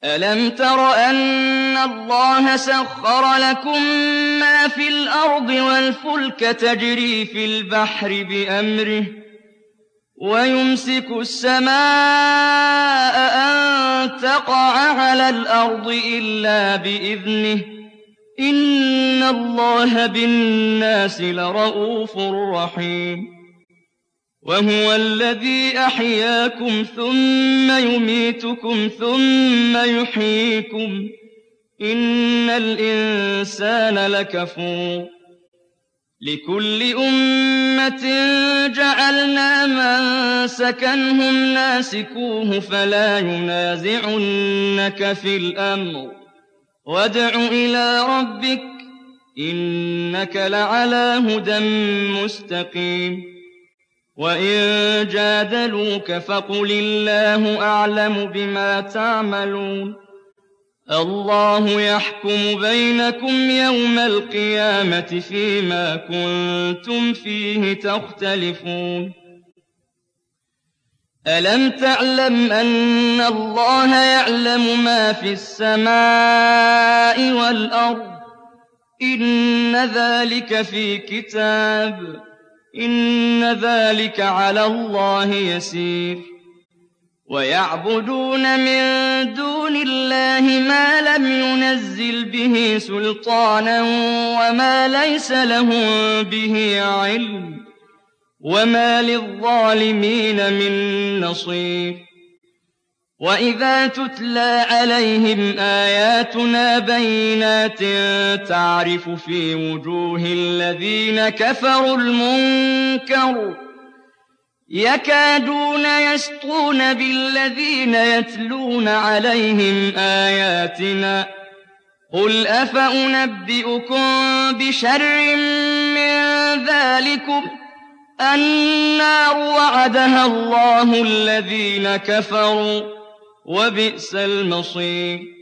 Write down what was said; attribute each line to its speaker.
Speaker 1: أَلَمْ تَرَ أَنَّ اللَّهَ سَخَّرَ لَكُم مَّا فِي الْأَرْضِ وَالْفُلْكَ تَجْرِي فِي الْبَحْرِ بِأَمْرِهِ وَيُمْسِكُ السَّمَاءَ أَن تَقَعَ عَلَى الْأَرْضِ إِلَّا بِإِذْنِهِ ۗ إِنَّ اللَّهَ بِالنَّاسِ لَرَءُوفٌ رَّحِيمٌ وَهُوَ الَّذِي أَحْيَاكُمْ ثُمَّ يُمِيتُكُمْ ثُمَّ يُحْيِيكُمْ ۗ إِنَّ الْإِنسَانَ لَكَفُورٌ لِكُلِّ أُمَّةٍ جَعَلْنَا مَنسَكًا هُمْ نَاسِكُوهُ فَلَا يُنَازِعُنَّكَ فِي الْأَمْرِ وَادْعُ إِلَىٰ رَبِّكَ ۖ إِنَّكَ لَعَلَىٰ هُدًى مُّسْتَقِيمٍ وَإِن جَادَلُوكَ فَقُلِ اللَّهُ أَعْلَمُ بِمَا تَعْمَلُونَ اللَّهُ يَحْكُمُ بَيْنَكُمْ يَوْمَ الْقِيَامَةِ فِيمَا كُنتُمْ فِيهِ تَخْتَلِفُونَ أَلَمْ تَعْلَمْ أَنَّ اللَّهَ يَعْلَمُ مَا فِي السَّمَاءِ وَالْأَرْضِ ۗ إِنَّ ذَٰلِكَ فِي كِتَابٍ ۚ إِنَّ ذَٰلِكَ عَلَى اللَّهِ يَسِيرٌ وَيَعْبُدُونَ مِن دُونِ اللَّهِ مَا لَمْ يُنَزِّلْ بِهِ سُلْطَانًا وَمَا لَيْسَ لَهُم بِهِ عِلْمٌ ۗ وَمَا لِلظَّالِمِينَ مِن نَّصِيرٍ وَإِذَا تُتْلَىٰ عَلَيْهِمْ آيَاتُنَا بَيِّنَاتٍ تَعْرِفُ فِي وُجُوهِ الَّذِينَ كَفَرُوا الْمُنكَرَ يَكَادُونَ يَسْطُونَ بِالَّذِينَ يَتْلُونَ عَلَيْهِمْ آيَاتِنَا ۗ قُلْ أَفَأُنَبِّئُكُم بِشَرٍّ مِّن ذَٰلِكُمُ ۗ النَّارُ وَعَدَهَا اللَّهُ الَّذِينَ كَفَرُوا ۖ وَبِئْسَ الْمَصِيرُ